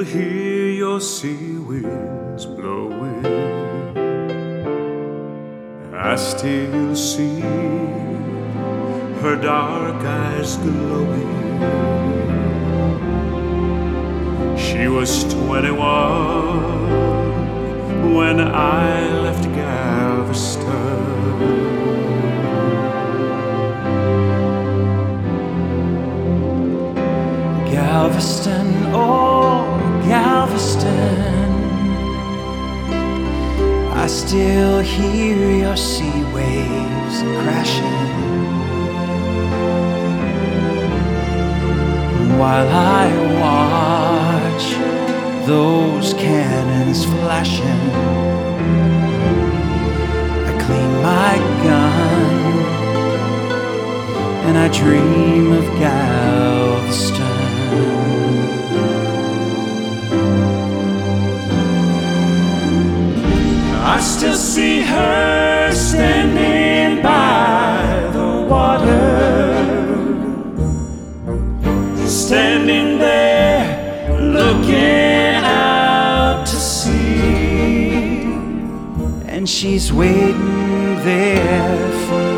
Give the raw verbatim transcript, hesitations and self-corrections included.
Hear your sea winds blowing, I still see her dark eyes glowing. She was twenty-one when I left Galveston. Galveston, oh Galveston, I still hear your sea waves crashing, while I watch those cannons flashing. I clean my gun and I dream of Galveston. I still see her standing by the water, standing there looking out to sea, and she's waiting there for